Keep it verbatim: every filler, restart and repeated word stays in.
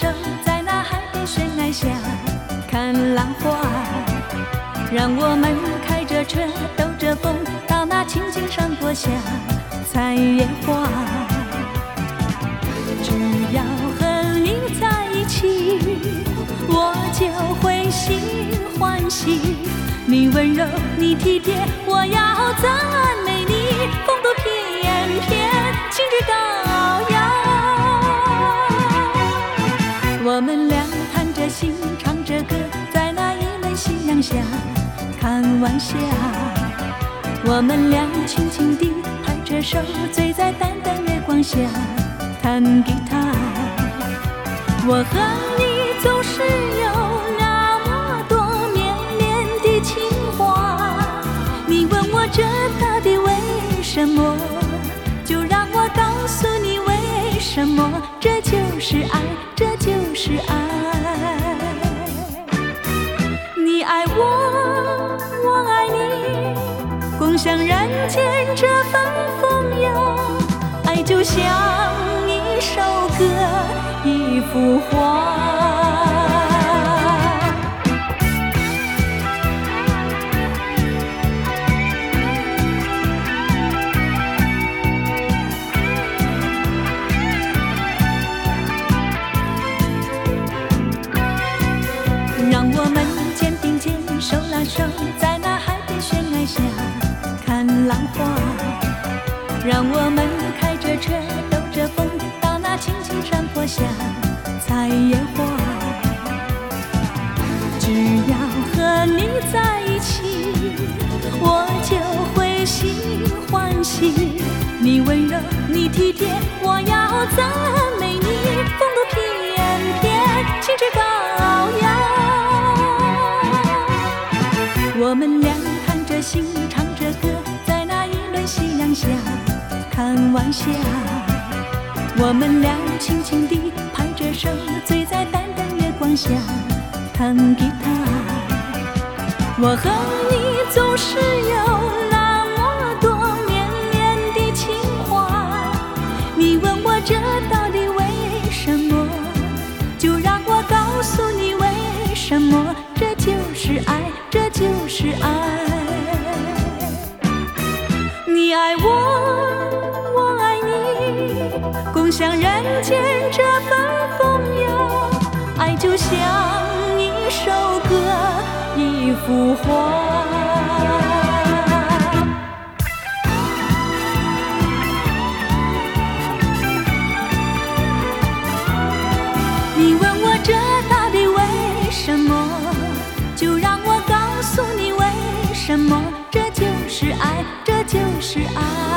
手，在那海边悬崖下看浪花。让我们开着车，兜着风，到那青青山坡下采野花。只要和你在一起，我就会心欢喜。你温柔，你体贴，我要赞美你。风度翩翩，气质高雅。我们俩谈着心，唱着歌，在那一轮夕阳下看晚霞。我们俩轻轻地拍着手，醉在淡淡月光下弹吉他。我和你总是有那么多绵绵的情话。你问我这到底为什么，就让我告诉你为什么。这就是爱，这就是爱。你爱我，我爱你，共享人间这份风雅。爱就像一首歌，一幅画。让我们肩并肩，手拉手，在那海边悬崖下看浪花。让我们开着车，兜着风，到那青青山坡下采野花。只要和你在一起，我就会心欢喜。你温柔，你体贴，我要赞美你。风度翩翩，气质高雅。我们俩谈着心，唱着歌，在那一轮夕阳下看晚霞。我们俩轻轻地拍着手，醉在淡淡月光下弹吉他。我和你总是有那么多绵绵的情话。你问我这到底为什么，就让我告诉你为什么。这就是爱，这就是爱。你爱我，我爱你，共享人间这份风雅。爱就像一首歌，一幅画。你问我这到底为什么，就让我告诉你为什么。这就是爱，这就是爱。